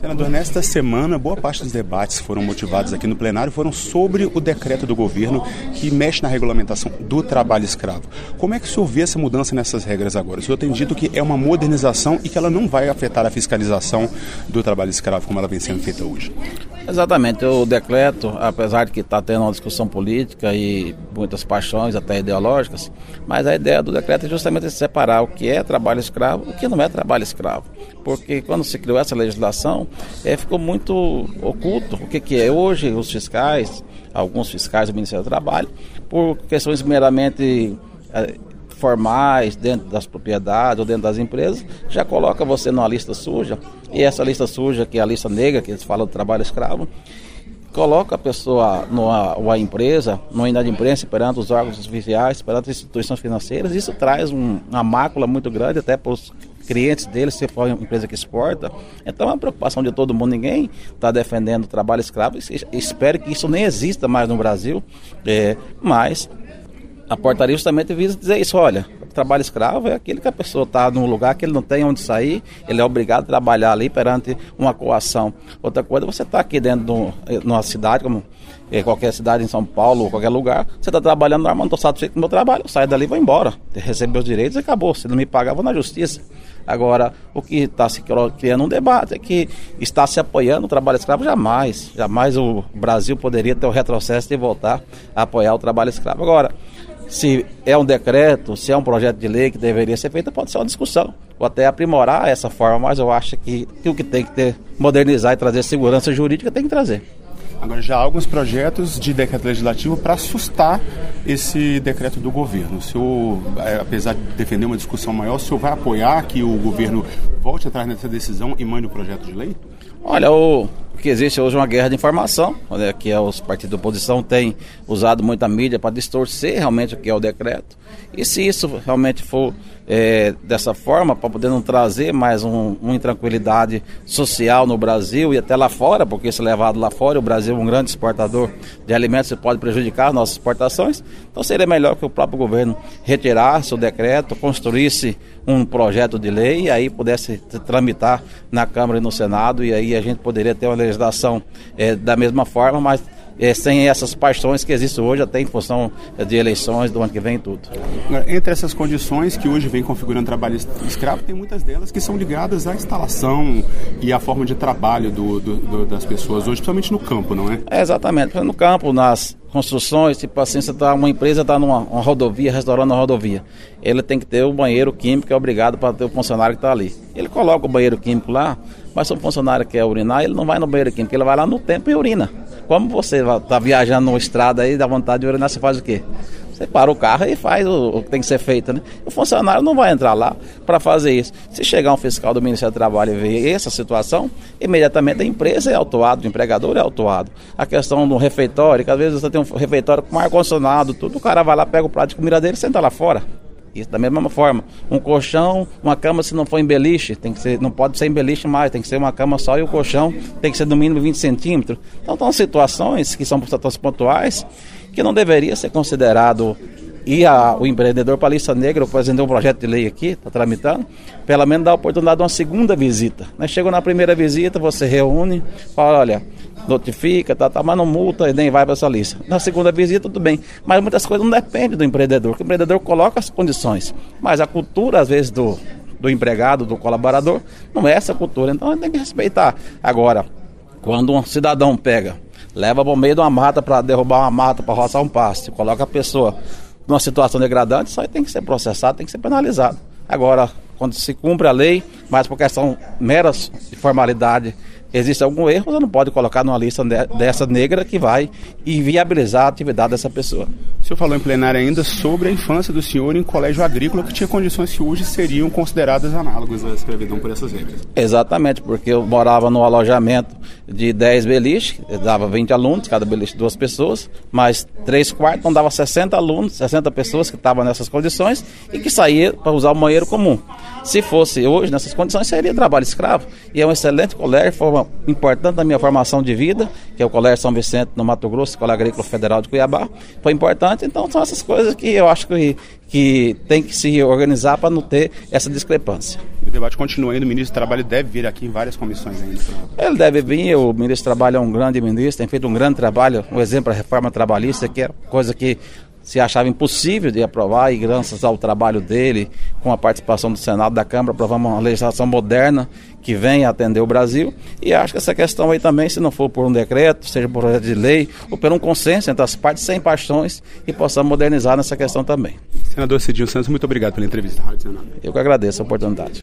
Senador, nesta semana, boa parte dos debates que foram motivados aqui no plenário foram sobre o decreto do governo que mexe na regulamentação do trabalho escravo. Como é que o senhor vê essa mudança nessas regras agora? O senhor tem dito que é uma modernização e que ela não vai afetar a fiscalização do trabalho escravo como ela vem sendo feita hoje. Exatamente, o decreto, apesar de que está tendo uma discussão política e muitas paixões até ideológicas, mas a ideia do decreto é justamente separar o que é trabalho escravo e o que não é trabalho escravo. Porque quando se criou essa legislação, ficou muito oculto o que é. Hoje os fiscais, alguns fiscais do Ministério do Trabalho, por questões meramente formais dentro das propriedades ou dentro das empresas, já coloca você numa lista suja, e essa lista suja, que é a lista negra, que eles falam do trabalho escravo, coloca a pessoa, a empresa, numa inadimplência perante os órgãos oficiais, perante as instituições financeiras. Isso traz uma mácula muito grande até para os clientes deles, se for uma empresa que exporta. Então é uma preocupação de todo mundo, ninguém está defendendo o trabalho escravo, espero que isso nem exista mais no Brasil, mas a portaria justamente visa dizer isso: olha, o trabalho escravo é aquele que a pessoa está num lugar que ele não tem onde sair, ele é obrigado a trabalhar ali perante uma coação. Outra coisa, você está aqui dentro de uma cidade, como qualquer cidade em São Paulo ou qualquer lugar, você está trabalhando normal, não estou satisfeito com o meu trabalho, eu saio dali e vou embora, receber os direitos e acabou. Se não me pagar, vou na justiça. Agora, o que está se criando um debate é que está se apoiando o trabalho escravo. Jamais o Brasil poderia ter o retrocesso de voltar a apoiar o trabalho escravo. Agora, se é um decreto, se é um projeto de lei que deveria ser feito, pode ser uma discussão, ou até aprimorar essa forma, mas eu acho que o que tem que ter, modernizar e trazer segurança jurídica, tem que trazer. Agora, já há alguns projetos de decreto legislativo para assustar esse decreto do governo. O senhor, apesar de defender uma discussão maior, o senhor vai apoiar que o governo volte atrás nessa decisão e mande o projeto de lei? Olha, o que existe hoje é uma guerra de informação, que os partidos da oposição têm usado muita mídia para distorcer realmente o que é o decreto. E se isso realmente for dessa forma, para poder não trazer mais uma intranquilidade social no Brasil e até lá fora, porque isso é levado lá fora, o Brasil é um grande exportador de alimentos e pode prejudicar as nossas exportações, então seria melhor que o próprio governo retirasse o decreto, construísse um projeto de lei e aí pudesse tramitar na Câmara e no Senado, e aí a gente poderia ter uma legislação da mesma forma, mas sem essas paixões que existem hoje, até em função de eleições do ano que vem e tudo. Entre essas condições que hoje vem configurando trabalho escravo, tem muitas delas que são ligadas à instalação e à forma de trabalho das pessoas hoje, principalmente no campo, não é? Exatamente, no campo, nas construções, tipo assim, uma empresa está numa rodovia, restaurando uma rodovia, ele tem que ter o banheiro químico, que é obrigado para ter o funcionário que está ali. Ele coloca o banheiro químico lá, mas se o funcionário quer urinar, ele não vai no banheiro químico, ele vai lá no tempo e urina. Como você está viajando numa estrada aí, dá vontade de urinar, você faz o quê? Você para o carro e faz o que tem que ser feito, né? O funcionário não vai entrar lá para fazer isso. Se chegar um fiscal do Ministério do Trabalho e ver essa situação, imediatamente a empresa é autuada, o empregador é autuado. A questão do refeitório, que às vezes você tem um refeitório com ar-condicionado, tudo, o cara vai lá, pega o prato de comida dele e senta lá fora. Isso da mesma forma, um colchão, uma cama, se não for em beliche, não pode ser em beliche mais, tem que ser uma cama só, e o colchão tem que ser no mínimo 20 centímetros. Então são situações que são situações pontuais que não deveria ser considerado o empreendedor para a lista negra, ou apresentar um projeto de lei aqui, está tramitando, pelo menos dá a oportunidade de uma segunda visita. Chegou na primeira visita, você reúne, fala, olha, notifica, mas não multa e nem vai para essa lista. Na segunda visita, tudo bem. Mas muitas coisas não dependem do empreendedor, porque o empreendedor coloca as condições. Mas a cultura, às vezes, do empregado, do colaborador, não é essa cultura. Então, tem que respeitar. Agora, quando um cidadão leva para o meio de uma mata para derrubar uma mata, para roçar um pasto, coloca a pessoa numa situação degradante, isso aí tem que ser processado, tem que ser penalizado. Agora, quando se cumpre a lei, mas por questão meras de formalidade, existe algum erro, você não pode colocar numa lista dessa negra que vai inviabilizar a atividade dessa pessoa. O senhor falou em plenário ainda sobre a infância do senhor em colégio agrícola, que tinha condições que hoje seriam consideradas análogas à escravidão por essas regras. Exatamente, porque eu morava no alojamento de 10 beliches, dava 20 alunos, cada beliche 2 pessoas, mais 3/4, então dava 60 alunos, 60 pessoas que estavam nessas condições e que saíam para usar o banheiro comum. Se fosse hoje, nessas condições, seria trabalho escravo. E é um excelente colégio, foi importante na minha formação de vida, que é o Colégio São Vicente, no Mato Grosso, Colégio Agrícola Federal de Cuiabá. Foi importante, então são essas coisas que eu acho que tem que se organizar para não ter essa discrepância. O debate continua ainda, o ministro do Trabalho deve vir aqui em várias comissões ainda. Ele deve vir, o ministro do Trabalho é um grande ministro, tem feito um grande trabalho, um exemplo da reforma trabalhista, que é coisa que se achava impossível de aprovar, e graças ao trabalho dele, com a participação do Senado, da Câmara, aprovamos uma legislação moderna que vem atender o Brasil. E acho que essa questão aí também, se não for por um decreto, seja por projeto de lei, ou por um consenso entre as partes, sem paixões, e possamos modernizar nessa questão também. Senador Cidinho Santos, muito obrigado pela entrevista. Eu que agradeço a oportunidade.